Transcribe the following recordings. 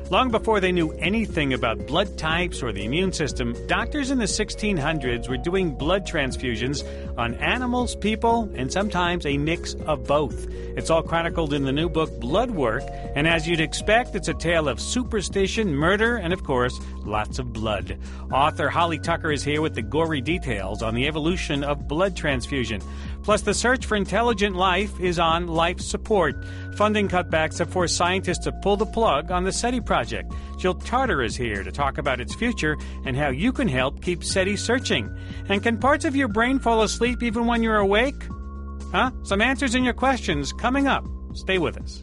Long before they knew anything about blood types or the immune system, doctors in the 1600s were doing blood transfusions on animals, people, and sometimes a mix of both. It's all chronicled in the new book, Blood Work, and as you'd expect, it's a tale of superstition, murder, and of course, lots of blood. Author Holly Tucker is here with the gory details on the evolution of blood transfusion. Plus, the search for intelligent life is on life support. Funding cutbacks have forced scientists to pull the plug on the SETI project. Jill Tarter is here to talk about its future and how you can help keep SETI searching. And can parts of your brain fall asleep even when you're awake? Some answers in your questions coming up. Stay with us.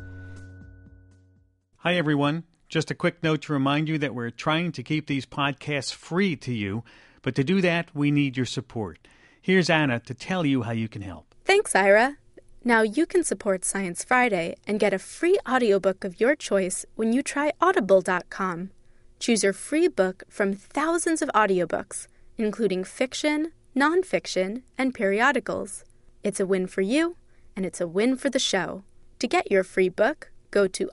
Hi, everyone. Just a quick note to remind you that we're trying to keep these podcasts free to you, but to do that, we need your support. Here's Anna to tell you how you can help. Thanks, Ira. Now you can support Science Friday and get a free audiobook of your choice when you try Audible.com. Choose your free book from thousands of audiobooks, including fiction, nonfiction, and periodicals. It's a win for you, and it's a win for the show. To get your free book, go to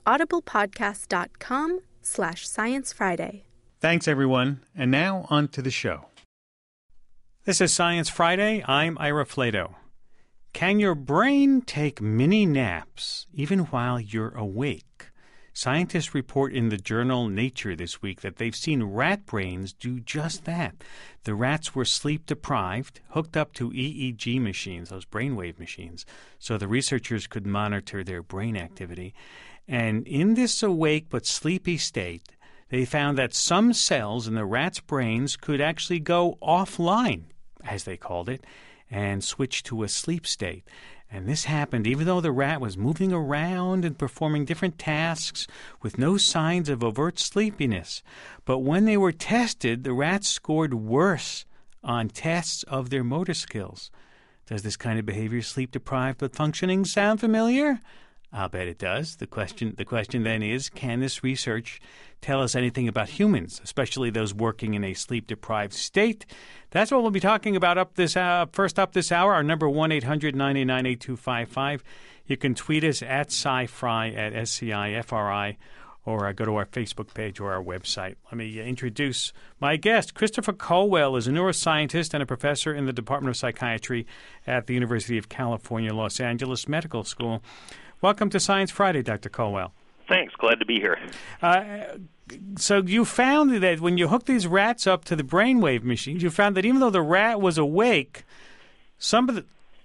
audiblepodcast.com/Science Friday. Thanks, everyone. And now on to the show. This is Science Friday. I'm Ira Flato. Can your brain take mini naps even while you're awake? Scientists report in the journal Nature this week that they've seen rat brains do just that. The rats were sleep-deprived, hooked up to EEG machines, those brainwave machines, so the researchers could monitor their brain activity. And in this awake but sleepy state, they found that some cells in the rats' brains could actually go offline, as they called it, and switch to a sleep state. And this happened even though the rat was moving around and performing different tasks with no signs of overt sleepiness. But when they were tested, the rats scored worse on tests of their motor skills. Does this kind of behavior, sleep-deprived but functioning, sound familiar? I'll bet it does. The question then is, can this research tell us anything about humans, especially those working in a sleep-deprived state? That's what we'll be talking about first up this hour. Our number 1-800-989-8255. You can tweet us at SciFri, at SCIFRI, or go to our Facebook page or our website. Let me introduce my guest. Christopher Colwell is a neuroscientist and a professor in the Department of Psychiatry at the University of California, Los Angeles Medical School. Welcome to Science Friday, Dr. Colwell. Thanks. Glad to be here. So you found that when you hook these rats up to the brainwave machines, you found that even though the rat was awake, some of the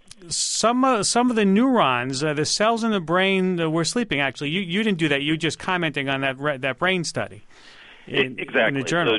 neurons, the cells in the brain were sleeping. Actually, you didn't do that. You were just commenting on that brain study exactly. In the journal. So,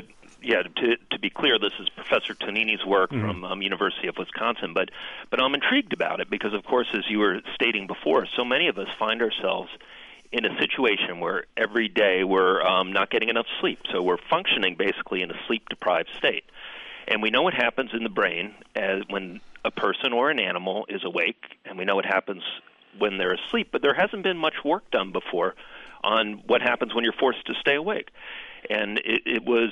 to be clear, this is Professor Tonini's work from University of Wisconsin, but I'm intrigued about it because, of course, as you were stating before, so many of us find ourselves in a situation where every day we're not getting enough sleep. So we're functioning basically in a sleep-deprived state. And we know what happens in the brain when a person or an animal is awake, and we know what happens when they're asleep, but there hasn't been much work done before on what happens when you're forced to stay awake. And it was,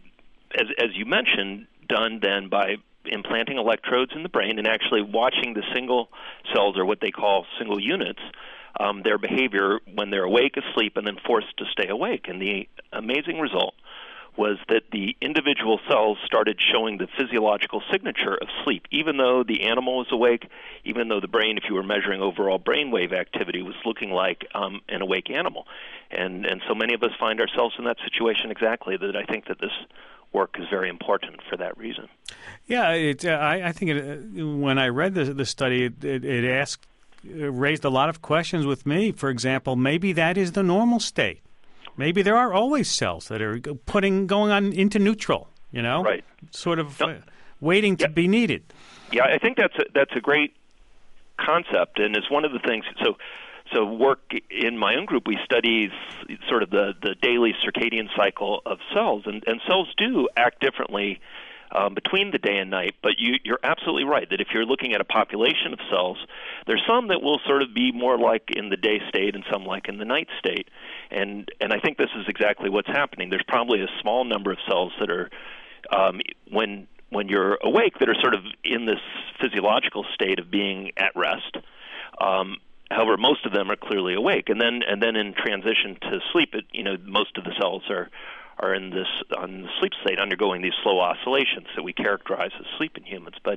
as you mentioned, done then by implanting electrodes in the brain and actually watching the single cells, or what they call single units, their behavior when they're awake, asleep, and then forced to stay awake. And the amazing result was that the individual cells started showing the physiological signature of sleep, even though the animal was awake, even though the brain, if you were measuring overall brainwave activity, was looking like an awake animal. And so many of us find ourselves in that situation exactly, that I think that this work is very important for that reason. Yeah, I think when I read the study, it raised a lot of questions with me. For example, maybe that is the normal state. Maybe there are always cells that are going on into neutral, right? Sort of waiting to be needed. Yeah, I think that's a great concept, and it's one of the things. So work in my own group, we study sort of the daily circadian cycle of cells, and cells do act differently between the day and night, but you're absolutely right that if you're looking at a population of cells, there's some that will sort of be more like in the day state and some like in the night state. And I think this is exactly what's happening. There's probably a small number of cells that are, when you're awake, that are sort of in this physiological state of being at rest. However, most of them are clearly awake, and then in transition to sleep, most of the cells are on the sleep state, undergoing these slow oscillations that we characterize as sleep in humans. But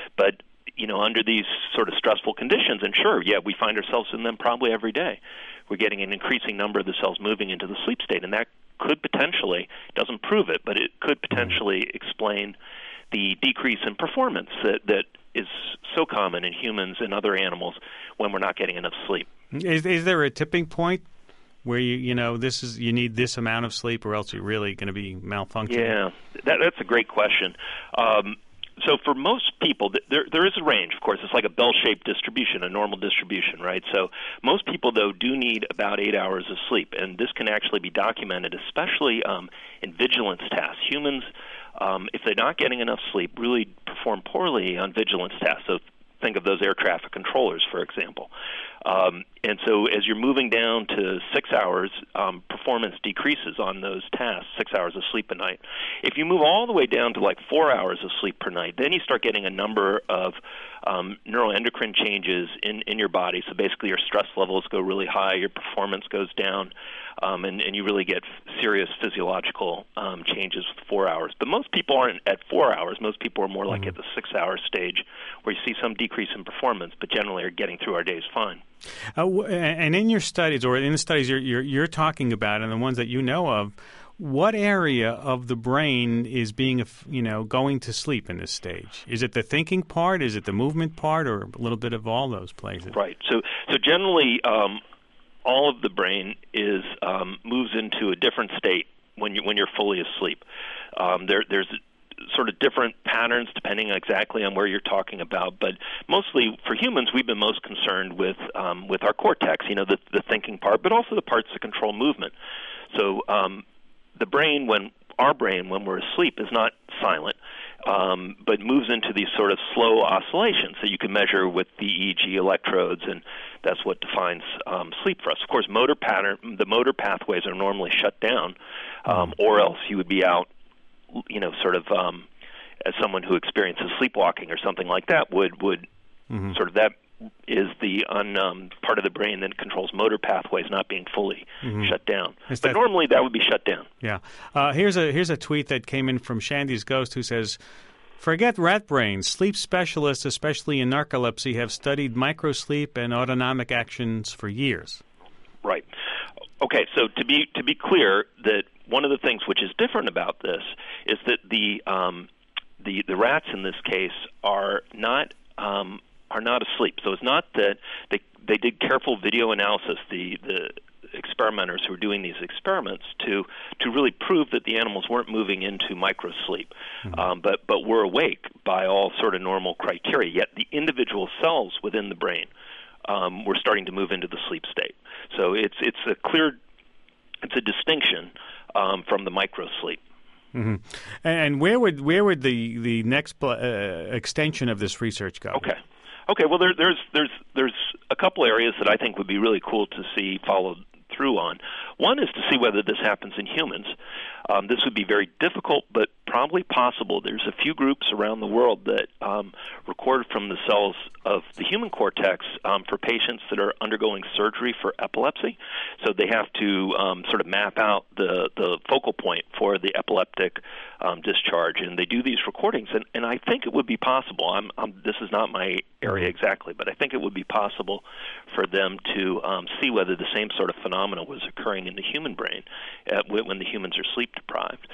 under these sort of stressful conditions, and sure, we find ourselves in them probably every day. We're getting an increasing number of the cells moving into the sleep state, and that could potentially, doesn't prove it, but it could potentially explain the decrease in performance that is so common in humans and other animals when we're not getting enough sleep. Is there a tipping point where you need this amount of sleep, or else you're really going to be malfunctioning? Yeah, that's a great question. So for most people, there is a range, of course. It's like a bell-shaped distribution, a normal distribution, right? So most people, though, do need about 8 hours of sleep, and this can actually be documented, especially in vigilance tasks. Humans, if they're not getting enough sleep, really perform poorly on vigilance tasks. So think of those air traffic controllers, for example. And so as you're moving down to 6 hours, performance decreases on those tasks, 6 hours of sleep a night. If you move all the way down to like 4 hours of sleep per night, then you start getting a number of neuroendocrine changes in your body. So basically your stress levels go really high, your performance goes down, and you really get serious physiological changes with 4 hours. But most people aren't at 4 hours. Most people are more like at the 6 hour stage, where you see some decrease in performance, but generally are getting through our days fine. And in your studies, or in the studies you're talking about, and the ones that you know of, what area of the brain is being, going to sleep in this stage? Is it the thinking part? Is it the movement part, or a little bit of all those places? Right. So generally, all of the brain moves into a different state when you're fully asleep. There's sort of different patterns depending exactly on where you're talking about, but mostly for humans, we've been most concerned with our cortex, the thinking part, but also the parts that control movement. So our brain, when we're asleep, is not silent, but moves into these sort of slow oscillations that you can measure with the EEG electrodes, and that's what defines sleep for us. Of course, the motor pathways are normally shut down, or else you would be out, as someone who experiences sleepwalking or something like that would sort of, that is the part of the brain that controls motor pathways not being fully shut down. But normally that would be shut down. Yeah. Here's a tweet that came in from Shandy's Ghost, who says, "Forget rat brains. Sleep specialists, especially in narcolepsy, have studied microsleep and autonomic actions for years." Right. Okay, so to be clear, that one of the things which is different about this is that the rats in this case are not asleep. So it's not that they did careful video analysis, the experimenters who were doing these experiments, to really prove that the animals weren't moving into microsleep, but were awake by all sort of normal criteria. Yet the individual cells within the brain were starting to move into the sleep state. So it's a distinction from the microsleep. Mm-hmm. And where would the next extension of this research go? Okay. Well, there's a couple areas that I think would be really cool to see followed through on. One is to see whether this happens in humans. This would be very difficult, but probably possible. There's a few groups around the world that record from the cells of the human cortex for patients that are undergoing surgery for epilepsy. So they have to sort of map out the focal point for the epileptic discharge, and they do these recordings. And I think it would be possible. This is not my area exactly, but I think it would be possible for them to see whether the same sort of phenomena was occurring in the human brain when the humans are sleep deprived.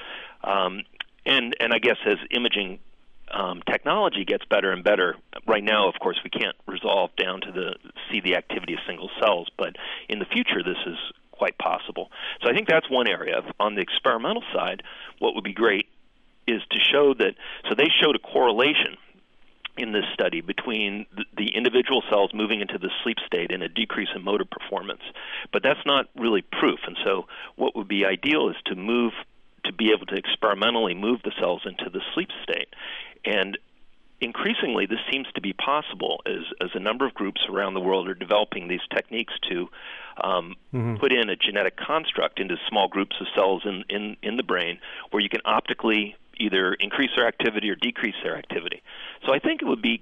And I guess as imaging technology gets better and better, right now, of course, we can't resolve down to see the activity of single cells, but in the future, this is quite possible. So I think that's one area. On the experimental side, what would be great is to show that, so they showed a correlation in this study between the individual cells moving into the sleep state and a decrease in motor performance. But that's not really proof. And so what would be ideal is to be able to experimentally move the cells into the sleep state. And increasingly, this seems to be possible as a number of groups around the world are developing these techniques to put in a genetic construct into small groups of cells in the brain where you can optically either increase their activity or decrease their activity. So I think it would be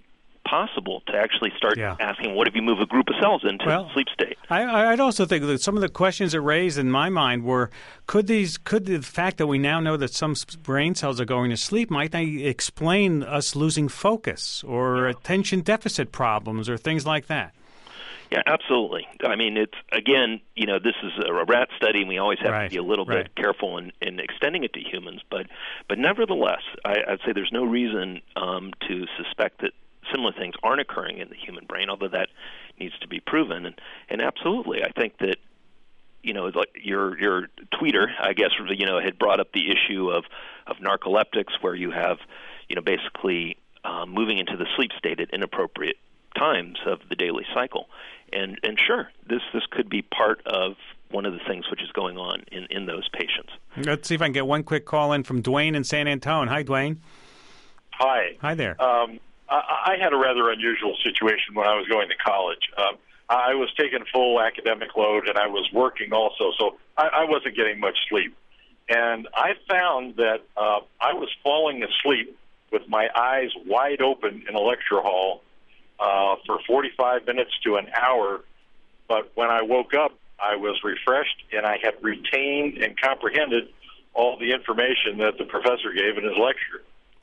possible to actually start asking, what if you move a group of cells into the sleep state? I'd also think that some of the questions it raised in my mind were, could the fact that we now know that some brain cells are going to sleep, might they explain us losing focus or attention deficit problems or things like that? Yeah, absolutely. I mean, it's, again, this is a rat study, and we always have to be a little bit careful in extending it to humans. But nevertheless, I'd say there's no reason to suspect that similar things aren't occurring in the human brain, although that needs to be proven. And absolutely, I think that, like your tweeter, I guess, had brought up the issue of narcoleptics, where you have, basically moving into the sleep state at inappropriate times of the daily cycle. And sure, this could be part of one of the things which is going on in those patients. Let's see if I can get one quick call in from Dwayne in San Antonio. Hi, Dwayne. Hi. Hi there. I had a rather unusual situation when I was going to college. I was taking full academic load, and I was working also, so I wasn't getting much sleep. And I found that I was falling asleep with my eyes wide open in a lecture hall for 45 minutes to an hour, but when I woke up, I was refreshed, and I had retained and comprehended all the information that the professor gave in his lecture.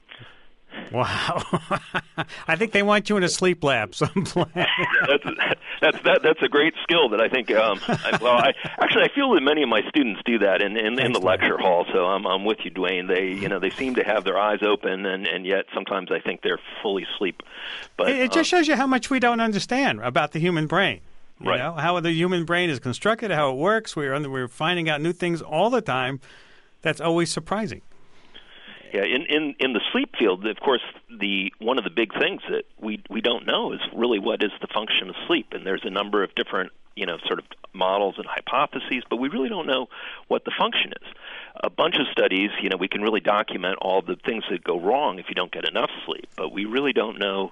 Wow. I think they want you in a sleep lab someplace. That's a great skill that I think, I feel that many of my students do that in the lecture hall, so I'm with you, Dwayne. They seem to have their eyes open, and yet sometimes I think they're fully asleep. But it just shows you how much we don't understand about the human brain. Right. How the human brain is constructed, how it works. We're finding out new things all the time. That's always surprising. Yeah, in the sleep field, of course, one of the big things that we don't know is really what is the function of sleep, and there's a number of different sort of models and hypotheses, but we really don't know what the function is. A bunch of studies, we can really document all the things that go wrong if you don't get enough sleep, but we really don't know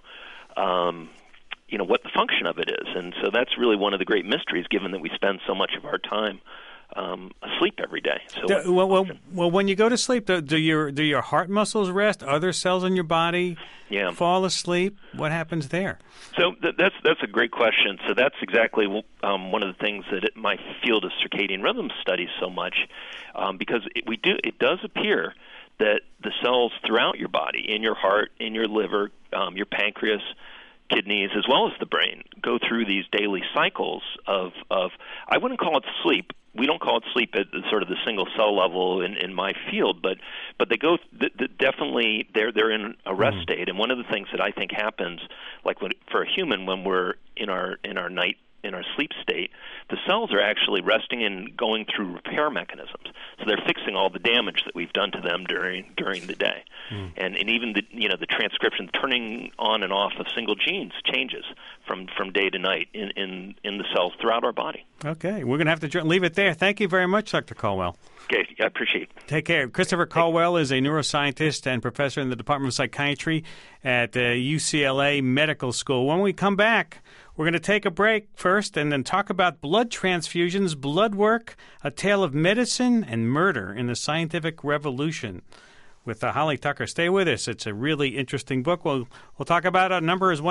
what the function of it is, and so that's really one of the great mysteries, given that we spend so much of our time asleep every day. So well, when you go to sleep, do your heart muscles rest? Other cells in your body fall asleep? What happens there? So that's a great question. So that's exactly one of the things that my field of circadian rhythm studies so much, because it does appear that the cells throughout your body, in your heart, in your liver, your pancreas, kidneys, as well as the brain, go through these daily cycles of I wouldn't call it sleep. We don't call it sleep at sort of the single cell level in my field, but they go definitely they're in a rest state. And one of the things that I think happens, like for a human, when we're in our sleep state, the cells are actually resting and going through repair mechanisms. So they're fixing all the damage that we've done to them during the day. And even the transcription, turning on and off of single genes changes from day to night in the cells throughout our body. Okay, we're going to have to leave it there. Thank you very much, Dr. Caldwell. Okay, I appreciate it. Take care. Christopher Caldwell is a neuroscientist and professor in the Department of Psychiatry at UCLA Medical School. When we come back, we're going to take a break first and then talk about blood transfusions, blood work, a tale of medicine and murder in the scientific revolution with Holly Tucker. Stay with us. It's a really interesting book. We'll talk about it. Our number is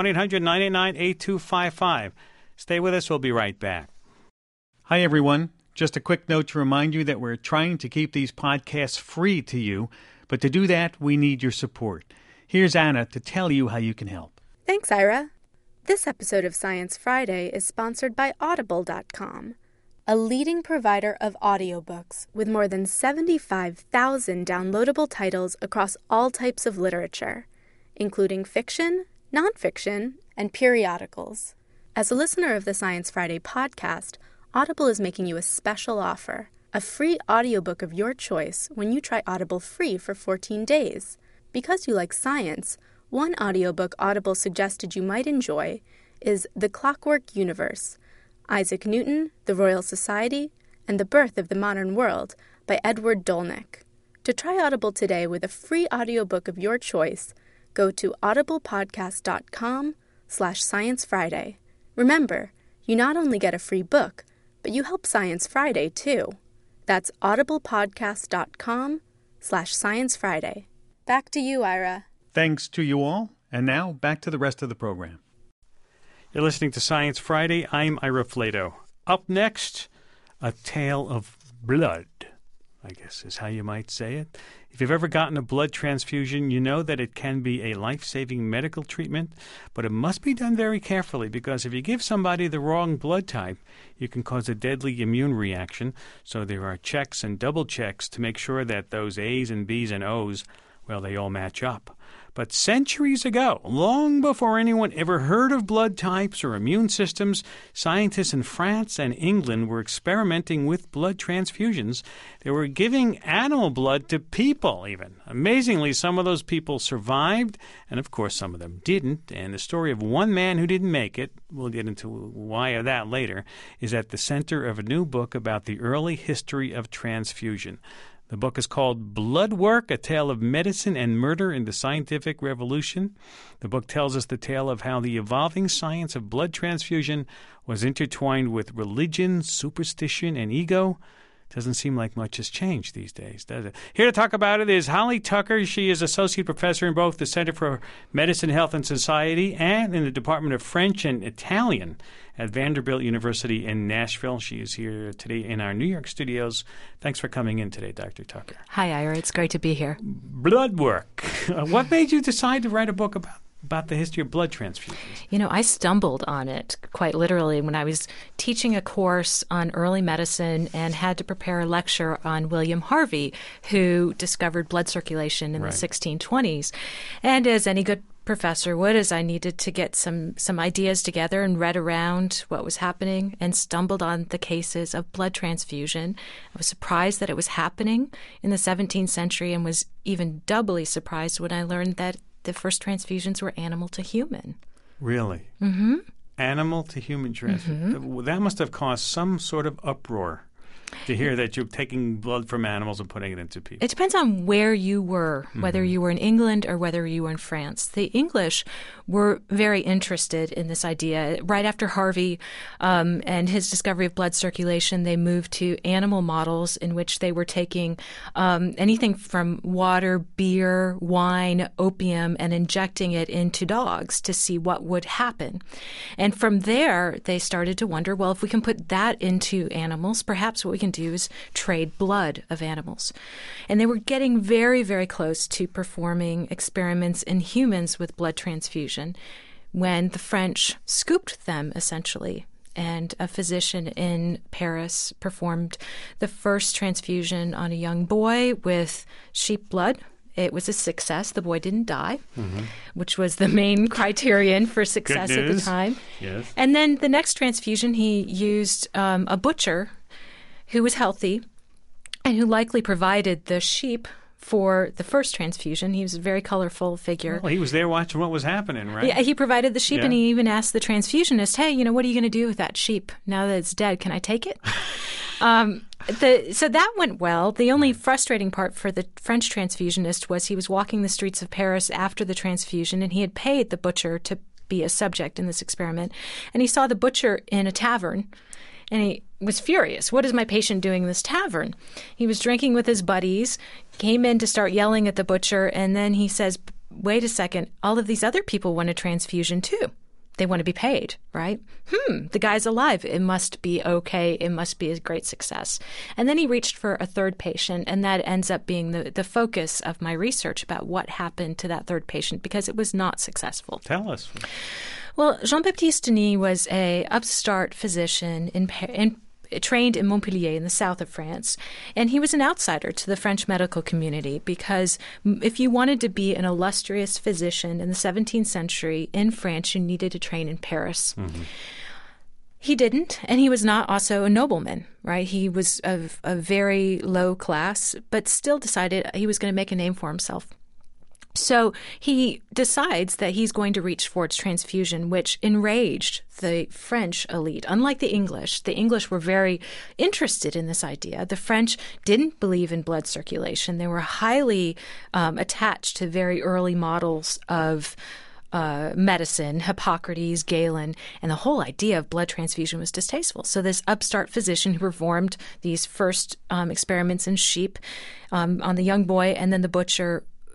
1-800-989-8255. Stay with us. We'll be right back. Hi, everyone. Just a quick note to remind you that we're trying to keep these podcasts free to you, but to do that, we need your support. Here's Anna to tell you how you can help. Thanks, Ira. This episode of Science Friday is sponsored by Audible.com, a leading provider of audiobooks with more than 75,000 downloadable titles across all types of literature, including fiction, nonfiction, and periodicals. As a listener of the Science Friday podcast, Audible is making you a special offer, a free audiobook of your choice when you try Audible free for 14 days. Because you like science, one audiobook Audible suggested you might enjoy is The Clockwork Universe, Isaac Newton, the Royal Society, and the Birth of the Modern World by Edward Dolnick. To try Audible today with a free audiobook of your choice, go to audiblepodcast.com/sciencefriday. Remember, you not only get a free book, but you help Science Friday, too. That's audiblepodcast.com/sciencefriday. Back to you, Ira. Thanks to you all, And now, back to the rest of the program. You're listening to Science Friday. I'm Ira Flato. Up next, a tale of blood, I guess is how you might say it. If you've ever gotten a blood transfusion, you know that it can be a life-saving medical treatment, but it must be done very carefully because if you give somebody the wrong blood type, you can cause a deadly immune reaction. So there are checks and double checks to make sure that those A's and B's and O's, well, they all match up. But centuries ago, long before anyone ever heard of blood types or immune systems, scientists in France and England were experimenting with blood transfusions. They were giving animal blood to people, even. Amazingly, some of those people survived, and of course some of them didn't. And the story of one man who didn't make it, we'll get into why of that later, is at the center of a new book about the early history of transfusion. The book is called Blood Work, A Tale of Medicine and Murder in the Scientific Revolution. The book tells us the tale of how the evolving science of blood transfusion was intertwined with religion, superstition, and ego. Doesn't seem like much has changed these days, does it? Here to talk about it is Holly Tucker. She is Associate Professor in both the Center for Medicine, Health, and Society and in the Department of French and Italian at Vanderbilt University in Nashville. She is here today in our New York studios. Thanks for coming in today, Dr. Tucker. Hi, Ira. It's great to be here. Blood work. What made you decide to write a book about the history of blood transfusions? You know, I stumbled on it quite literally when I was teaching a course on early medicine and had to prepare a lecture on William Harvey, who discovered blood circulation in the 1620s. And as any good professor would, as I needed to get some ideas together and read around what was happening and stumbled on the cases of blood transfusion. I was surprised that it was happening in the 17th century and was even doubly surprised when I learned that the first transfusions were animal to human. Really? Mm-hmm. Animal to human transfusion. Mm-hmm. That must have caused some sort of uproar to hear that you're taking blood from animals and putting it into people. It depends on where you were, whether you were in England or whether you were in France. The English were very interested in this idea. Right after Harvey and his discovery of blood circulation, they moved to animal models in which they were taking anything from water, beer, wine, opium, and injecting it into dogs to see what would happen. And from there, they started to wonder, well, if we can put that into animals, perhaps what we can do is trade blood of animals. And they were getting very, very close to performing experiments in humans with blood transfusion when the French scooped them, essentially. And a physician in Paris performed the first transfusion on a young boy with sheep blood. It was a success. The boy didn't die, which was the main criterion for success at the time. Yes. And then the next transfusion, he used a butcher who was healthy and who likely provided the sheep for the first transfusion. He was a very colorful figure. Well, he was there watching what was happening, right? Yeah, he provided the sheep, and he even asked the transfusionist, hey, what are you going to do with that sheep now that it's dead? Can I take it? So that went well. The only frustrating part for the French transfusionist was he was walking the streets of Paris after the transfusion, and he had paid the butcher to be a subject in this experiment. And he saw the butcher in a tavern, and he was furious. What is my patient doing in this tavern? He was drinking with his buddies, came in to start yelling at the butcher, and then he says, wait a second, all of these other people want a transfusion too. They want to be paid, right? The guy's alive. It must be okay. It must be a great success. And then he reached for a third patient, and that ends up being the focus of my research about what happened to that third patient because it was not successful. Tell us. Well, Jean-Baptiste Denis was an upstart physician trained in Montpellier in the south of France, and he was an outsider to the French medical community because if you wanted to be an illustrious physician in the 17th century in France, you needed to train in Paris. He didn't, and he was not also a nobleman, right? He was of a very low class, but still decided he was going to make a name for himself. So he decides that he's going to reach for its transfusion, which enraged the French elite. Unlike the English were very interested in this idea. The French didn't believe in blood circulation. They were highly attached to very early models of medicine, Hippocrates, Galen, and the whole idea of blood transfusion was distasteful. So this upstart physician who performed these first experiments in sheep on the young boy, and then the butcher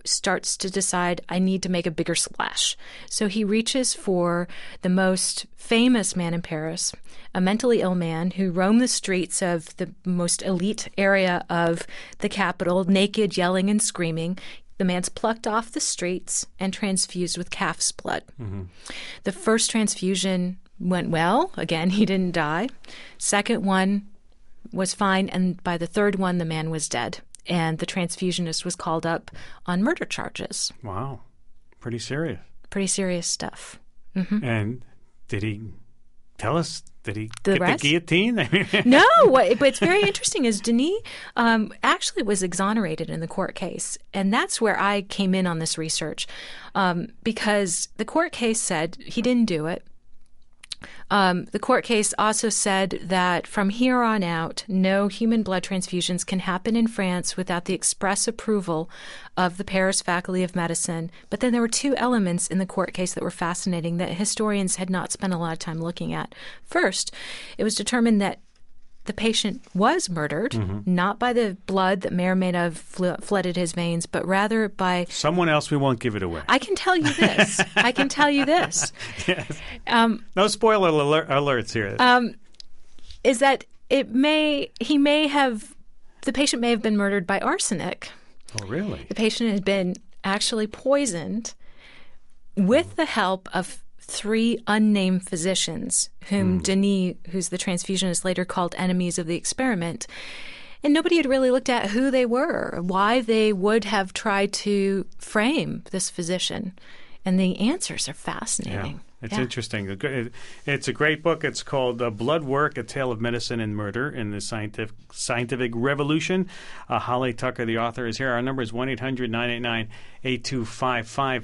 starts to decide, I need to make a bigger splash. So he reaches for the most famous man in Paris, a mentally ill man who roamed the streets of the most elite area of the capital, naked, yelling and screaming. The man's plucked off the streets and transfused with calf's blood. Mm-hmm. The first transfusion went well. Again, he didn't die. Second one was fine, and by the third one, the man was dead. And the transfusionist was called up on murder charges. Wow. Pretty serious. Pretty serious stuff. Mm-hmm. And did he tell us? Did he the get rest? the guillotine? No. What's very interesting is Denis actually was exonerated in the court case. And that's where I came in on this research because the court case said he didn't do it. The court case also said that from here on out, no human blood transfusions can happen in France without the express approval of the Paris Faculty of Medicine. But then there were two elements in the court case that were fascinating that historians had not spent a lot of time looking at. First, it was determined that the patient was murdered, not by the blood that may or may not have flooded his veins, but rather by someone else. We won't give it away. I can tell you this. Yes. No spoiler alerts here. Is that the patient may have been murdered by arsenic. Oh, really? The patient had been actually poisoned with the help of 3 unnamed physicians whom Denis, who's the transfusionist, later called enemies of the experiment. And nobody had really looked at who they were, why they would have tried to frame this physician. And the answers are fascinating. Yeah. It's interesting. It's a great book. It's called Blood Work, A Tale of Medicine and Murder in the Scientific Revolution. Holly Tucker, the author, is here. Our number is 1-800-989-8255.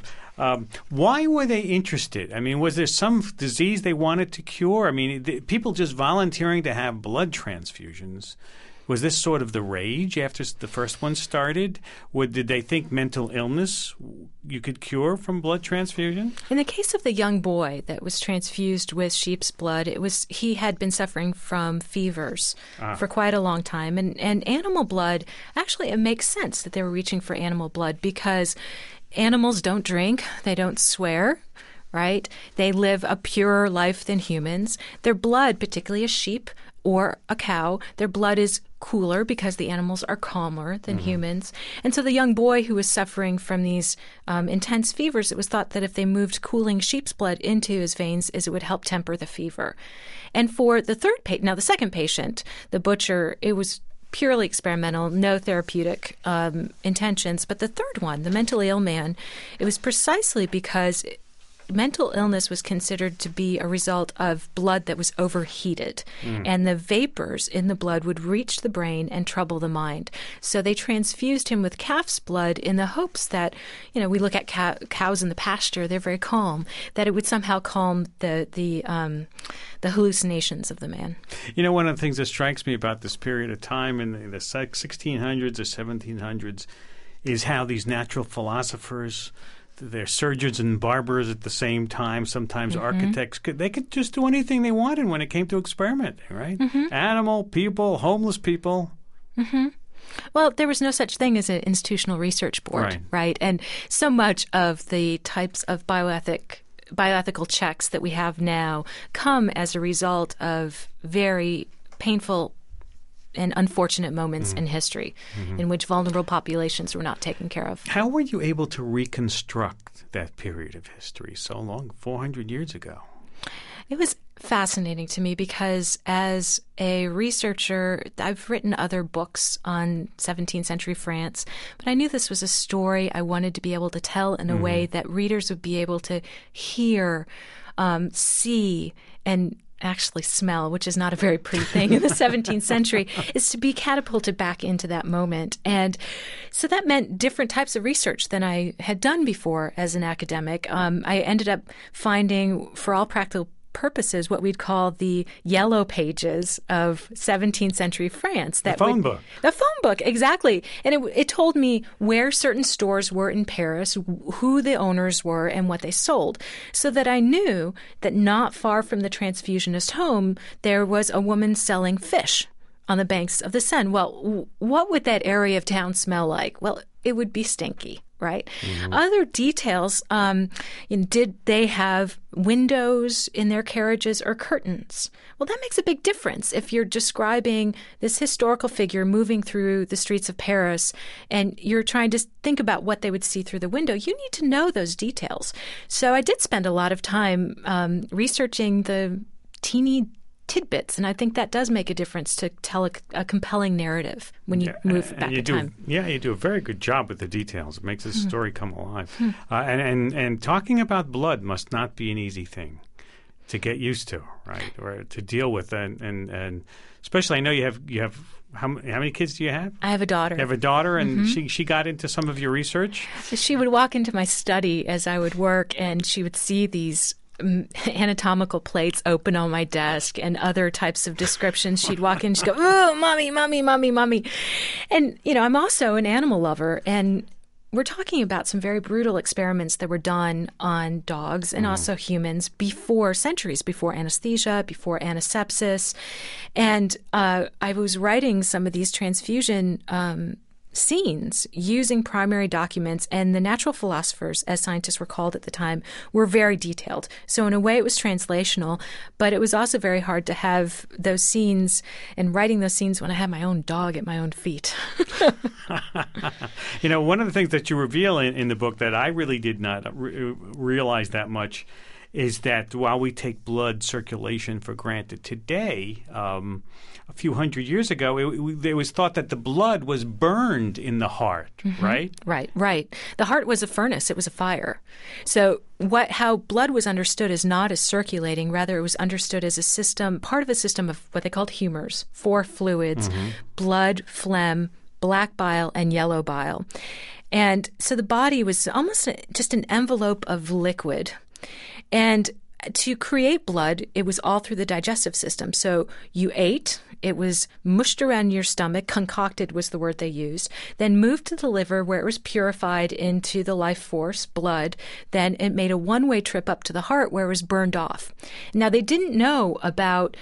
Why were they interested? I mean, was there some disease they wanted to cure? I mean, people just volunteering to have blood transfusions. Was this sort of the rage after the first one started? Did they think mental illness you could cure from blood transfusion? In the case of the young boy that was transfused with sheep's blood, he had been suffering from fevers for quite a long time. And animal blood, actually, it makes sense that they were reaching for animal blood because animals don't drink, they don't swear, right? They live a purer life than humans. Their blood, particularly a sheep or a cow, their blood is cooler because the animals are calmer than humans. And so the young boy who was suffering from these intense fevers, it was thought that if they moved cooling sheep's blood into his veins, it would help temper the fever. And for the the second patient, the butcher, it was purely experimental, no therapeutic intentions. But the third one, the mentally ill man, it was precisely because mental illness was considered to be a result of blood that was overheated, and the vapors in the blood would reach the brain and trouble the mind. So they transfused him with calf's blood in the hopes that, we look at cows in the pasture, they're very calm, that it would somehow calm the hallucinations of the man. One of the things that strikes me about this period of time in the 1600s or 1700s is how these natural philosophers, they're surgeons and barbers at the same time, sometimes architects. They could just do anything they wanted when it came to experimenting, right? Animal, people, homeless people. Well, there was no such thing as an institutional research board, right? And so much of the types of bioethical checks that we have now come as a result of very painful and unfortunate moments in history in which vulnerable populations were not taken care of. How were you able to reconstruct that period of history so long, 400 years ago? It was fascinating to me because as a researcher, I've written other books on 17th century France, but I knew this was a story I wanted to be able to tell in a way that readers would be able to hear, see, and actually smell, which is not a very pretty thing in the 17th century, is to be catapulted back into that moment. And so that meant different types of research than I had done before as an academic. I ended up finding, for all practical purposes, what we'd call the yellow pages of 17th century France. The phone book. The phone book, exactly. And it told me where certain stores were in Paris, who the owners were, and what they sold, so that I knew that not far from the transfusionist home, there was a woman selling fish on the banks of the Seine. Well, what would that area of town smell like? Well, it would be stinky, right? Other details, did they have windows in their carriages or curtains? Well, that makes a big difference if you're describing this historical figure moving through the streets of Paris and you're trying to think about what they would see through the window. You need to know those details. So I did spend a lot of time researching the teeny tidbits, and I think that does make a difference to tell a compelling narrative when you move back in time. Yeah, you do a very good job with the details. It makes the story come alive. And talking about blood must not be an easy thing to get used to, right, or to deal with, and especially I know you have how many kids do you have? I have a daughter. You have a daughter, and she got into some of your research? She would walk into my study as I would work, and she would see these anatomical plates open on my desk and other types of descriptions. She'd walk in and she'd go, "Oh, mommy, mommy, mommy, mommy." And, I'm also an animal lover, and we're talking about some very brutal experiments that were done on dogs and also humans centuries before anesthesia, before antisepsis. And I was writing some of these transfusion scenes using primary documents, and the natural philosophers, as scientists were called at the time, were very detailed. So in a way it was translational, but it was also very hard to have those scenes and writing those scenes when I had my own dog at my own feet. One of the things that you reveal in the book that I really did not realize that much is that while we take blood circulation for granted today, a few hundred years ago, it was thought that the blood was burned in the heart, right? Right. The heart was a furnace. It was a fire. So how blood was understood is not as circulating. Rather, it was understood as a system, part of a system of what they called humors, 4 fluids, blood, phlegm, black bile, and yellow bile. And so the body was almost just an envelope of liquid. And to create blood, it was all through the digestive system. So you ate, it was mushed around your stomach, concocted was the word they used, then moved to the liver where it was purified into the life force, blood. Then it made a one-way trip up to the heart where it was burned off. Now, they didn't know about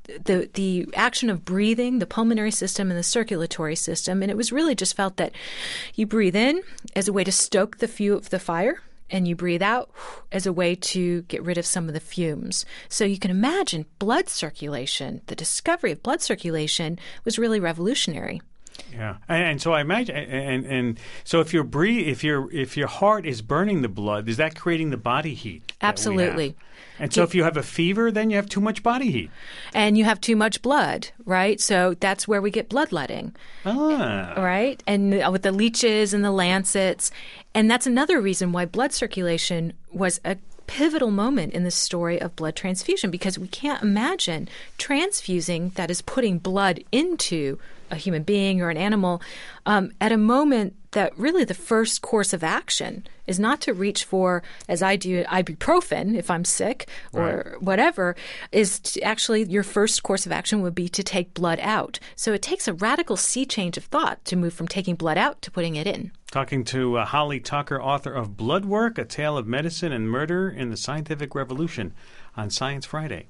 the action of breathing, the pulmonary system and the circulatory system, and it was really just felt that you breathe in as a way to stoke the fire, and you breathe out as a way to get rid of some of the fumes. So you can imagine blood circulation, the discovery of blood circulation was really revolutionary. Yeah, and so I imagine, and so if your heart is burning the blood, is that creating the body heat? Absolutely. And so if you have a fever, then you have too much body heat. And you have too much blood, right? So that's where we get bloodletting. Right? And with the leeches and the lancets. And that's another reason why blood circulation was a pivotal moment in the story of blood transfusion, because we can't imagine transfusing, that is putting blood into a human being or an animal, at a moment that really the first course of action is not to reach for, as I do, ibuprofen if I'm sick or whatever, is to actually your first course of action would be to take blood out. So it takes a radical sea change of thought to move from taking blood out to putting it in. Talking to Holly Tucker, author of Blood Work, A Tale of Medicine and Murder in the Scientific Revolution on Science Friday.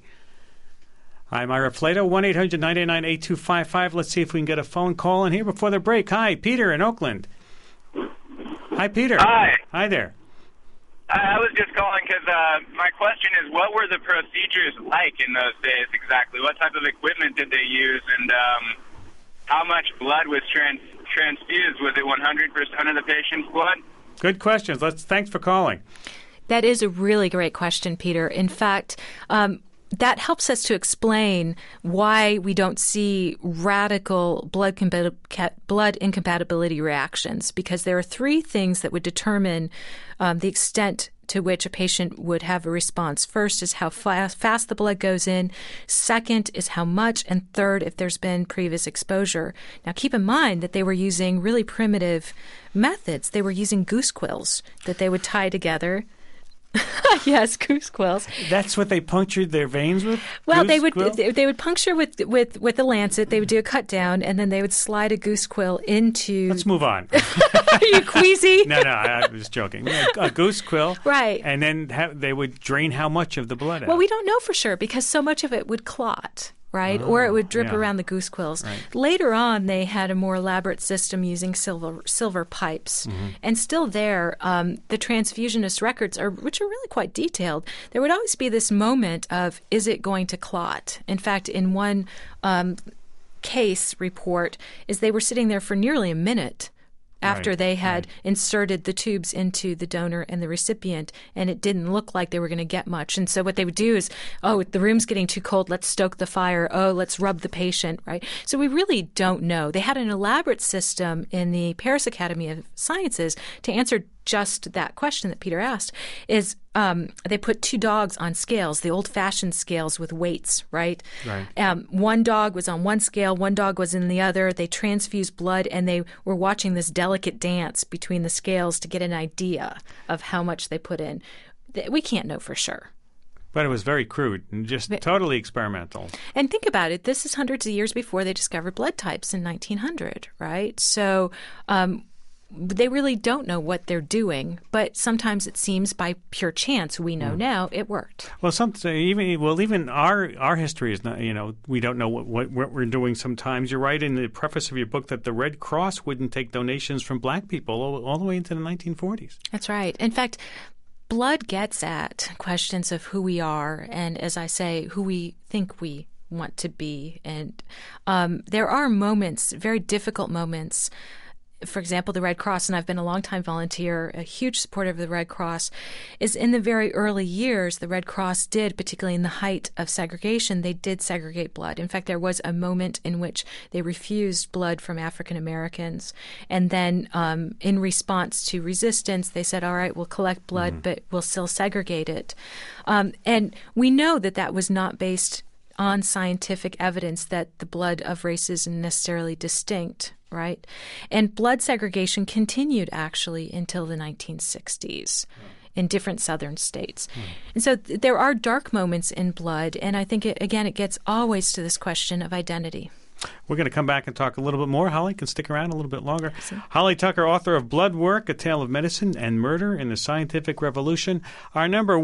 I'm Ira Flato, 1-800-989-8255. Let's see if we can get a phone call in here before the break. Hi, Peter in Oakland. Hi, Peter. Hi. Hi there. I was just calling because my question is, what were the procedures like in those days exactly? What type of equipment did they use, and how much blood was transfused? Was it 100% of the patient's blood? Good questions. Thanks for calling. That is a really great question, Peter. In fact, that helps us to explain why we don't see radical blood incompatibility reactions, because there are 3 things that would determine the extent to which a patient would have a response. First is how fast the blood goes in. Second is how much. And third, if there's been previous exposure. Now, keep in mind that they were using really primitive methods. They were using goose quills that they would tie together. Yes, goose quills. That's what they punctured their veins with? Well, they would puncture with a lancet. They would do a cut down, and then they would slide a goose quill into... Let's move on. Are you queasy? No, I was joking. A goose quill. Right. And then they would drain how much of the blood out? Well, we don't know for sure because so much of it would clot. right? Or it would drip yeah. around the goose quills. Right. Later on, they had a more elaborate system using silver pipes. And still there, the transfusionist records, which are really quite detailed, there would always be this moment of, is it going to clot? In fact, in one case report, is they were sitting there for nearly a minute after they had inserted the tubes into the donor and the recipient, and it didn't look like they were going to get much. And so what they would do is, the room's getting too cold, let's stoke the fire. Let's rub the patient, right? So we really don't know. They had an elaborate system in the Paris Academy of Sciences to answer just that question that Peter asked, is they put 2 dogs on scales, the old-fashioned scales with weights, right? One dog was on one scale, one dog was in the other. They transfused blood, and they were watching this delicate dance between the scales to get an idea of how much they put in. We can't know for sure. But it was very crude and just totally experimental. And think about it. This is hundreds of years before they discovered blood types in 1900, right? So they really don't know what they're doing, but sometimes it seems by pure chance, we know now, it worked. Well, even our history is not, we don't know what we're doing sometimes. You write in the preface of your book that the Red Cross wouldn't take donations from black people all the way into the 1940s. That's right. In fact, blood gets at questions of who we are and, as I say, who we think we want to be. And there are moments, very difficult moments. For example, the Red Cross, and I've been a longtime volunteer, a huge supporter of the Red Cross, is in the very early years, the Red Cross did, particularly in the height of segregation, they did segregate blood. In fact, there was a moment in which they refused blood from African Americans. And then in response to resistance, they said, all right, we'll collect blood, but we'll still segregate it. And we know that that was not based on scientific evidence that the blood of races is necessarily distinct, right? And blood segregation continued actually until the 1960s in different southern states. And so there are dark moments in blood, and I think, it gets always to this question of identity. We're going to come back and talk a little bit more. Holly can stick around a little bit longer. Holly Tucker, author of Blood Work, A Tale of Medicine and Murder in the Scientific Revolution. Our number,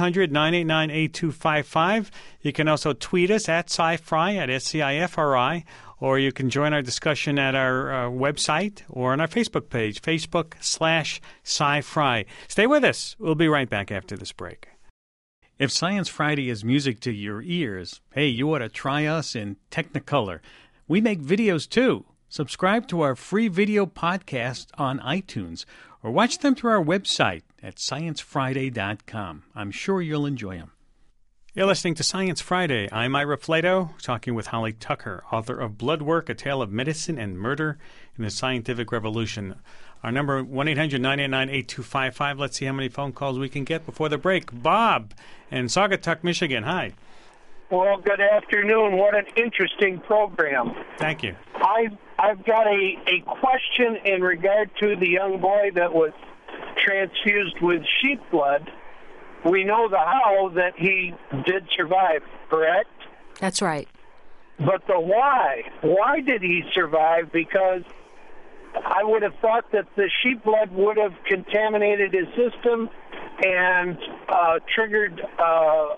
1-800-989-8255. You can also tweet us at SciFri, at SCIFRI, or you can join our discussion at our website or on our Facebook page, Facebook.com/SciFri. Stay with us. We'll be right back after this break. If Science Friday is music to your ears, hey, you ought to try us in Technicolor. We make videos too. Subscribe to our free video podcast on iTunes or watch them through our website at sciencefriday.com. I'm sure you'll enjoy them. You're listening to Science Friday. I'm Ira Flato, talking with Holly Tucker, author of Blood Work, A Tale of Medicine and Murder in the Scientific Revolution. Our number, 1-800-989-8255. Let's see how many phone calls we can get before the break. Bob in Saugatuck, Michigan. Hi. Well, good afternoon. What an interesting program. Thank you. I've got a question in regard to the young boy that was transfused with sheep blood. We know the how that he did survive, correct? That's right. But the why. Why did he survive? Because I would have thought that the sheep blood would have contaminated his system and triggered, a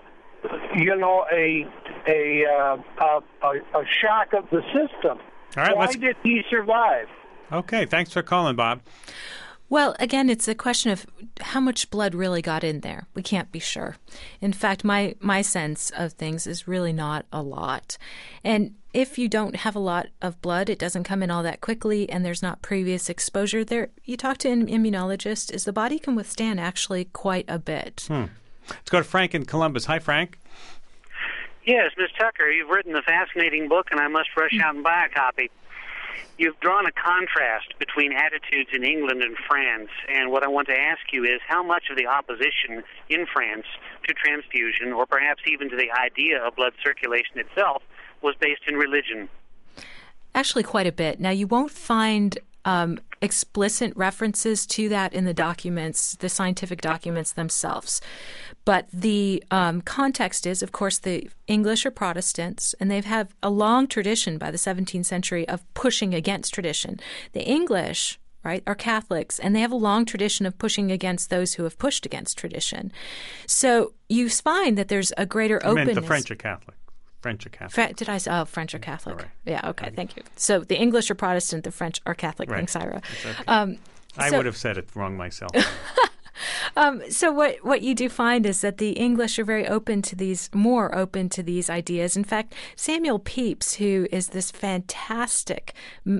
shock of the system. All right, why did he survive? Okay, thanks for calling, Bob. Well, again, it's a question of how much blood really got in there. We can't be sure. In fact, my sense of things is really not a lot. And if you don't have a lot of blood, it doesn't come in all that quickly, and there's not previous exposure there. You talk to an immunologist, is the body can withstand actually quite a bit. Let's go to Frank in Columbus. Hi, Frank. Yes, Ms. Tucker, you've written a fascinating book, and I must rush out and buy a copy. You've drawn a contrast between attitudes in England and France, and what I want to ask you is how much of the opposition in France to transfusion, or perhaps even to the idea of blood circulation itself, was based in religion? Actually, quite a bit. Now, you won't find explicit references to that in the documents, the scientific documents themselves. But the context is, of course, the English are Protestants, and they've had a long tradition by the 17th century of pushing against tradition. The English, right, are Catholics, and they have a long tradition of pushing against those who have pushed against tradition. So you find that there's a greater openness. The French are Catholic. French are Catholic. Did I say French or Catholic? Correct. Yeah, okay, thank you. So the English are Protestant, the French are Catholic. Right. Thanks, Ira. Okay. I would have said it wrong myself. So what you do find is that the English are very more open to these ideas. In fact, Samuel Pepys, who is this fantastic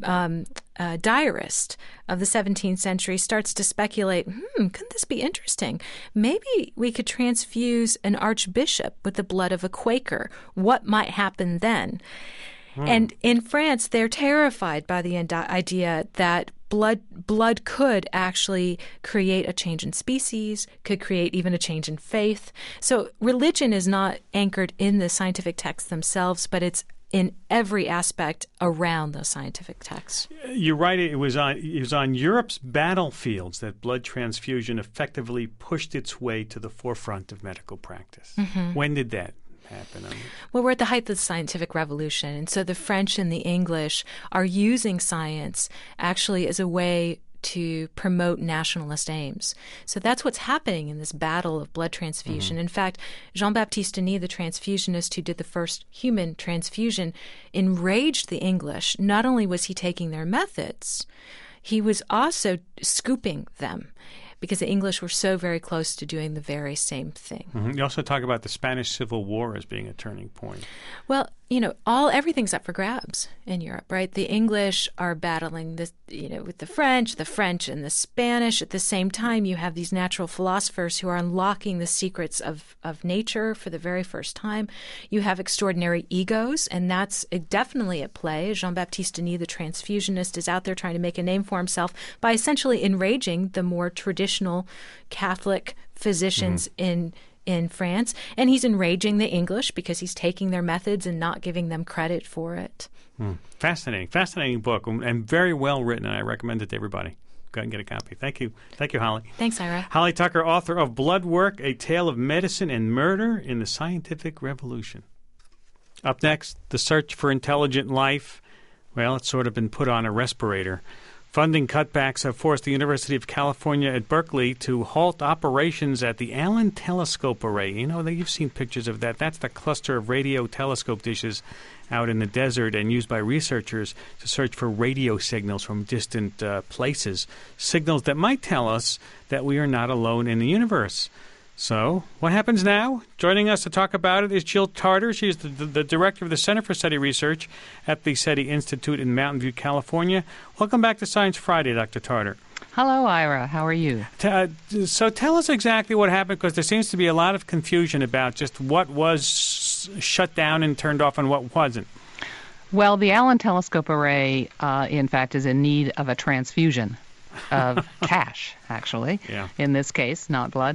diarist of the 17th century, starts to speculate, couldn't this be interesting? Maybe we could transfuse an archbishop with the blood of a Quaker. What might happen then? And in France, they're terrified by the idea that blood could actually create a change in species, could create even a change in faith. So religion is not anchored in the scientific texts themselves, but it's in every aspect around those scientific texts. You're right. It was on Europe's battlefields that blood transfusion effectively pushed its way to the forefront of medical practice. Mm-hmm. When did that happen? Well, we're at the height of the scientific revolution, and so the French and the English are using science actually as a way to promote nationalist aims. So that's what's happening in this battle of blood transfusion. Mm-hmm. In fact, Jean-Baptiste Denis, the transfusionist who did the first human transfusion, enraged the English. Not only was he taking their methods, he was also scooping them, because the English were so very close to doing the very same thing. Mm-hmm. You also talk about the Spanish Civil War as being a turning point. Well, everything's up for grabs in Europe, right? The English are battling this, with the French and the Spanish. At the same time, you have these natural philosophers who are unlocking the secrets of nature for the very first time. You have extraordinary egos, and that's definitely at play. Jean-Baptiste Denis, the transfusionist, is out there trying to make a name for himself by essentially enraging the more traditional Catholic physicians in France, and he's enraging the English because he's taking their methods and not giving them credit for it. Fascinating book, and very well written, and I recommend it to everybody. Go and get a copy. Thank you, Holly. Thanks, Ira. Holly Tucker, author of Blood Work, A Tale of Medicine and Murder in the Scientific Revolution. Up next, the search for intelligent life. Well, it's sort of been put on a respirator. Funding cutbacks have forced the University of California at Berkeley to halt operations at the Allen Telescope Array. You've seen pictures of that. That's the cluster of radio telescope dishes out in the desert and used by researchers to search for radio signals from distant places, signals that might tell us that we are not alone in the universe. So, what happens now? Joining us to talk about it is Jill Tarter. She is the director of the Center for SETI Research at the SETI Institute in Mountain View, California. Welcome back to Science Friday, Dr. Tarter. Hello, Ira. How are you? So tell us exactly what happened, because there seems to be a lot of confusion about just what was shut down and turned off and what wasn't. Well, the Allen Telescope Array, in fact, is in need of a transfusion of cash, actually, in this case, not blood.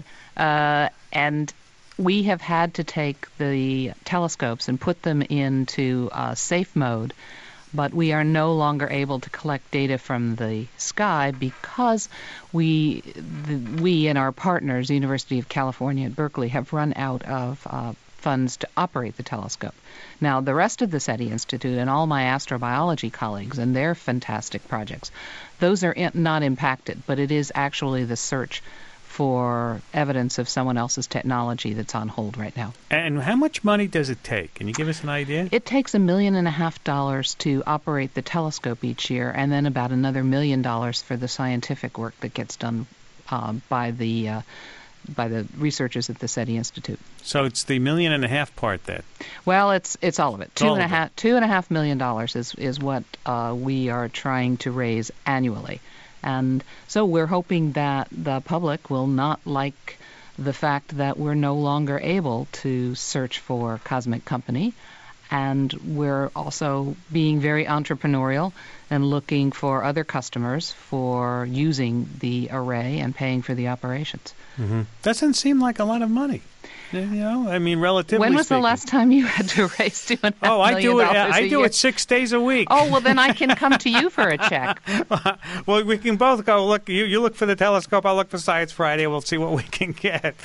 And we have had to take the telescopes and put them into safe mode, but we are no longer able to collect data from the sky because we and our partners, the University of California at Berkeley, have run out of funds to operate the telescope. Now, the rest of the SETI Institute and all my astrobiology colleagues and their fantastic projects, those are not impacted, but it is actually the search for evidence of someone else's technology that's on hold right now. And how much money does it take? Can you give us an idea? It takes $1.5 million to operate the telescope each year, and then about another $1 million for the scientific work that gets done by the researchers at the SETI Institute. So it's the $1.5 million part then? Well, it's all of it. $2.5 million is what we are trying to raise annually. And so we're hoping that the public will not like the fact that we're no longer able to search for Cosmic Company. And we're also being very entrepreneurial and looking for other customers for using the array and paying for the operations. Mm-hmm. Doesn't seem like a lot of money. Relatively When was speaking. the last time you had to raise $2.5 million I do it 6 days a week. Oh, well, then I can come to you for a check. Well, we can both go. Look, you look for the telescope, I'll look for Science Friday. We'll see what we can get.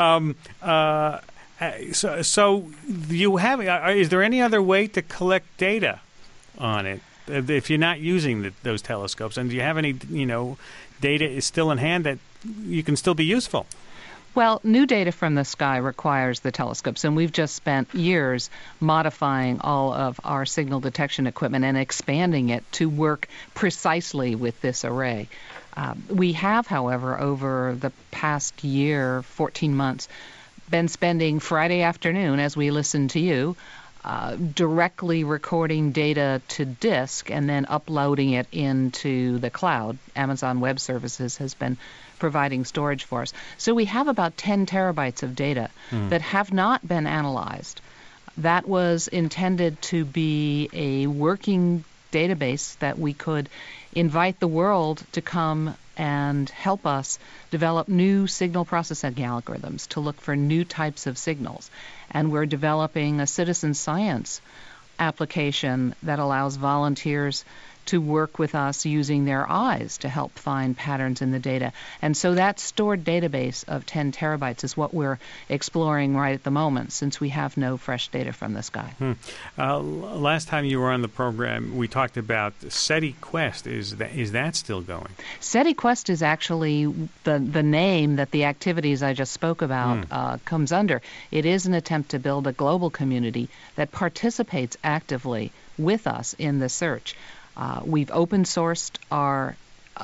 So you have? Is there any other way to collect data on it if you're not using those telescopes? And do you have any, data is still in hand that you can still be useful? Well, new data from the sky requires the telescopes, and we've just spent years modifying all of our signal detection equipment and expanding it to work precisely with this array. We have, however, over the past year, 14 months, been spending Friday afternoon, as we listen to you, directly recording data to disk and then uploading it into the cloud. Amazon Web Services has been providing storage for us. So we have about 10 terabytes of data that have not been analyzed. That was intended to be a working database that we could invite the world to come and help us develop new signal processing algorithms to look for new types of signals. And we're developing a citizen science application that allows volunteers to work with us using their eyes to help find patterns in the data. And so that stored database of 10 terabytes is what we're exploring right at the moment, since we have no fresh data from the sky. Last time you were on the program, we talked about SETI Quest. Is that still going? SETI Quest is actually the name that the activities I just spoke about comes under. It is an attempt to build a global community that participates actively with us in the search. We've open-sourced our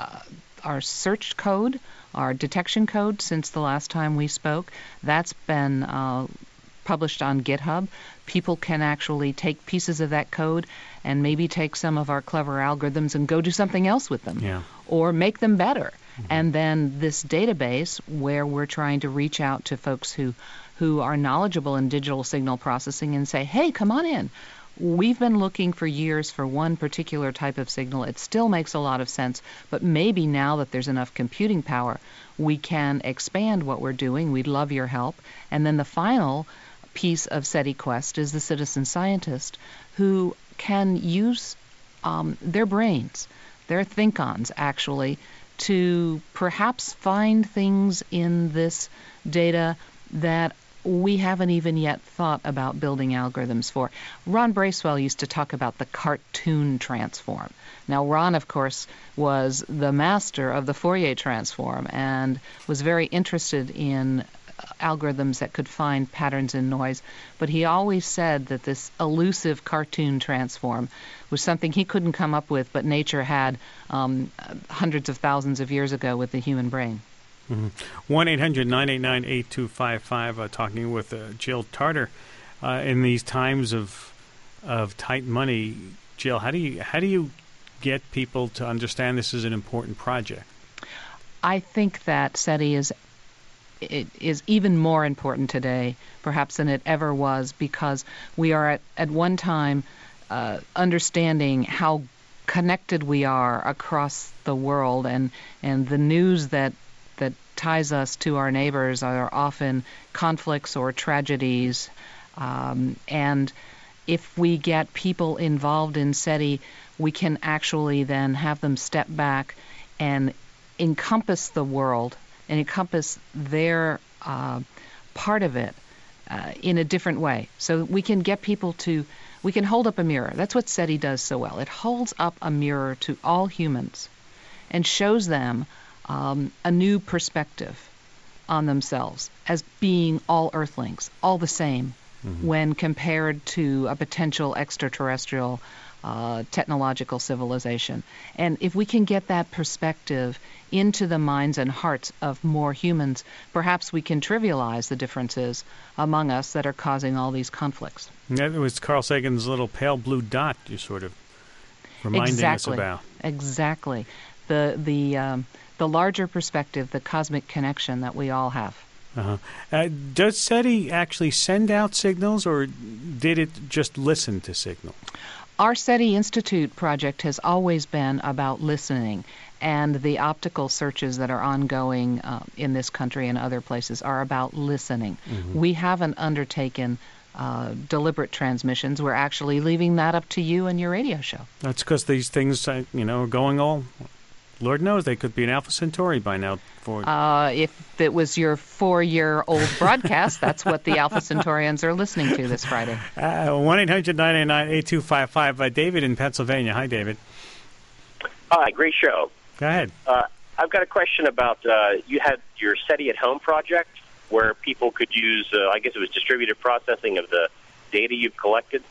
search code, our detection code, since the last time we spoke. That's been published on GitHub. People can actually take pieces of that code and maybe take some of our clever algorithms and go do something else with them, or make them better. And then this database, where we're trying to reach out to folks who are knowledgeable in digital signal processing and say, hey, come on in. We've been looking for years for one particular type of signal. It still makes a lot of sense, but maybe now that there's enough computing power, we can expand what we're doing. We'd love your help. And then the final piece of SETI Quest is the citizen scientist who can use their brains, their think-ons actually, to perhaps find things in this data that we haven't even yet thought about building algorithms for. Ron Bracewell used to talk about the cartoon transform. Now, Ron, of course, was the master of the Fourier transform and was very interested in algorithms that could find patterns in noise, but he always said that this elusive cartoon transform was something he couldn't come up with, but nature had hundreds of thousands of years ago with the human brain. 1-800-989-8255, talking with Jill Tarter. In these times of tight money, Jill, how do you get people to understand this is an important project? I think that SETI is even more important today, perhaps, than it ever was, because we are at one time understanding how connected we are across the world, and the news that ties us to our neighbors are often conflicts or tragedies. And if we get people involved in SETI, we can actually then have them step back and encompass the world and encompass their part of it in a different way. So we can get people we can hold up a mirror. That's what SETI does so well. It holds up a mirror to all humans and shows them a new perspective on themselves as being all earthlings, all the same, when compared to a potential extraterrestrial technological civilization. And if we can get that perspective into the minds and hearts of more humans, perhaps we can trivialize the differences among us that are causing all these conflicts. That was Carl Sagan's little pale blue dot you're sort of reminding us about. Exactly. The larger perspective, the cosmic connection that we all have. Does SETI actually send out signals, or did it just listen to signals? Our SETI Institute project has always been about listening, and the optical searches that are ongoing in this country and other places are about listening. We haven't undertaken deliberate transmissions. We're actually leaving that up to you and your radio show. That's because these things, are going all... Lord knows they could be an Alpha Centauri by now. If it was your 4-year-old broadcast, that's what the Alpha Centaurians are listening to this Friday. 1-800-989-8255. David in Pennsylvania. Hi, David. Hi, great show. Go ahead. I've got a question about, you had your SETI at Home project, where people could use, I guess it was distributed processing of the data you've collected.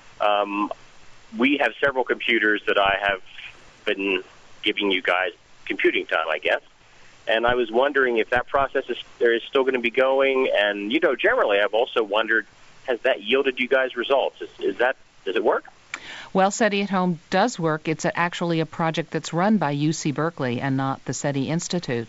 We have several computers that I have been giving you guys computing time, I guess. And I was wondering if that process is still going to be going. And, generally I've also wondered, has that yielded you guys results? Does it work? Well, SETI at Home does work. It's actually a project that's run by UC Berkeley and not the SETI Institute.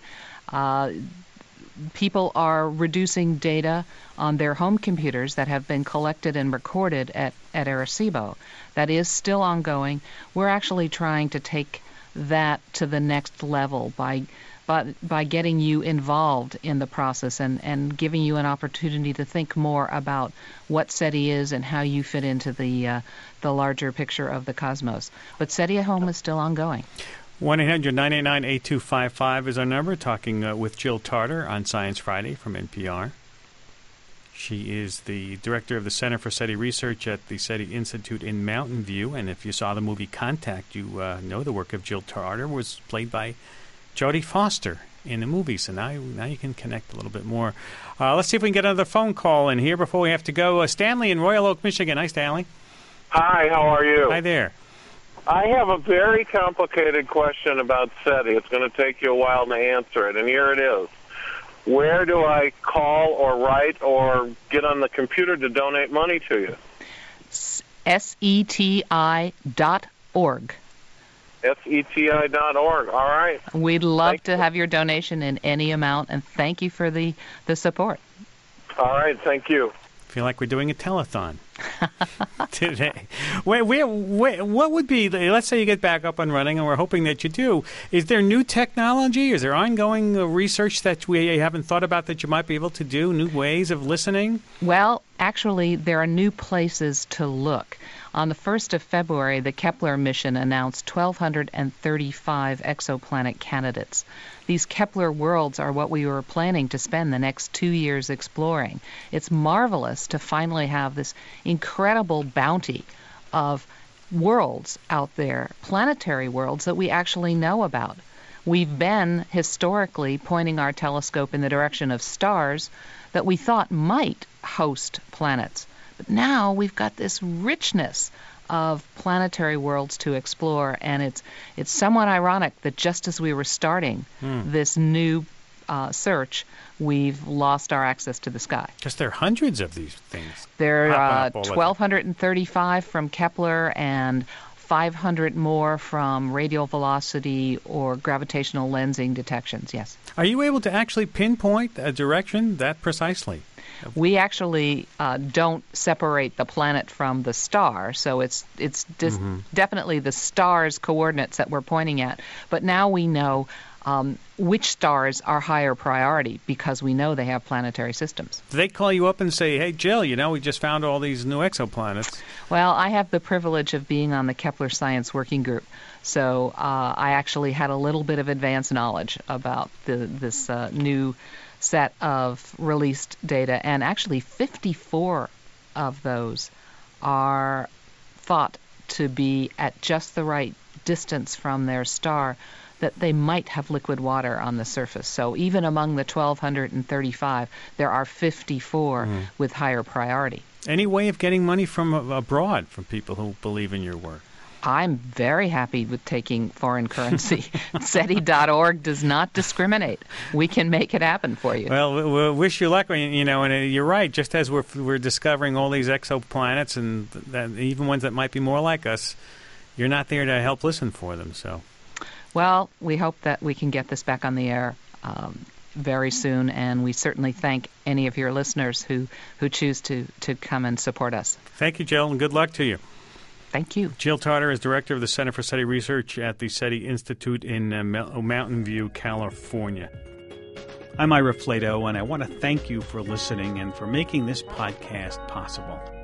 People are reducing data on their home computers that have been collected and recorded at Arecibo. That is still ongoing. We're actually trying to take that to the next level by getting you involved in the process and giving you an opportunity to think more about what SETI is and how you fit into the larger picture of the cosmos. But SETI at Home is still ongoing. 1-800-989-8255 is our number, talking with Jill Tarter on Science Friday from NPR. She is the director of the Center for SETI Research at the SETI Institute in Mountain View. And if you saw the movie Contact, you know the work of Jill Tarter was played by Jodie Foster in the movie. So now you can connect a little bit more. Let's see if we can get another phone call in here before we have to go. Stanley in Royal Oak, Michigan. Hi, Stanley. Hi, how are you? Hi there. I have a very complicated question about SETI. It's going to take you a while to answer it, and here it is. Where do I call or write or get on the computer to donate money to you? SETI.org. SETI.org. All right. We'd love to have your donation in any amount, and thank you for the support. All right. Thank you. Feel like we're doing a telethon today. What would be, let's say you get back up and running, and we're hoping that you do. Is there new technology? Is there ongoing research that we haven't thought about that you might be able to do, new ways of listening? Well, actually, there are new places to look. On the 1st of February, the Kepler mission announced 1,235 exoplanet candidates. These Kepler worlds are what we were planning to spend the next 2 years exploring. It's marvelous to finally have this incredible bounty of worlds out there, planetary worlds that we actually know about. We've been historically pointing our telescope in the direction of stars that we thought might host planets. But now we've got this richness of planetary worlds to explore, and it's somewhat ironic that just as we were starting this new search, we've lost our access to the sky. Because there are hundreds of these things. There are 1,235 from Kepler and 500 more from radial velocity or gravitational lensing detections, yes. Are you able to actually pinpoint a direction that precisely? We actually don't separate the planet from the star, so it's definitely the star's coordinates that we're pointing at. But now we know which stars are higher priority because we know they have planetary systems. Do they call you up and say, hey, Jill, we just found all these new exoplanets? Well, I have the privilege of being on the Kepler Science Working Group, so I actually had a little bit of advanced knowledge about this new set of released data, and actually 54 of those are thought to be at just the right distance from their star that they might have liquid water on the surface. So even among the 1,235, there are 54 with higher priority. Any way of getting money from abroad from people who believe in your work? I'm very happy with taking foreign currency. SETI.org does not discriminate. We can make it happen for you. Well, we wish you luck. And you're right. Just as we're discovering all these exoplanets and even ones that might be more like us, you're not there to help listen for them. So, well, we hope that we can get this back on the air very soon, and we certainly thank any of your listeners who choose to come and support us. Thank you, Jill, and good luck to you. Thank you. Jill Tarter is director of the Center for SETI Research at the SETI Institute in Mountain View, California. I'm Ira Flato, and I want to thank you for listening and for making this podcast possible.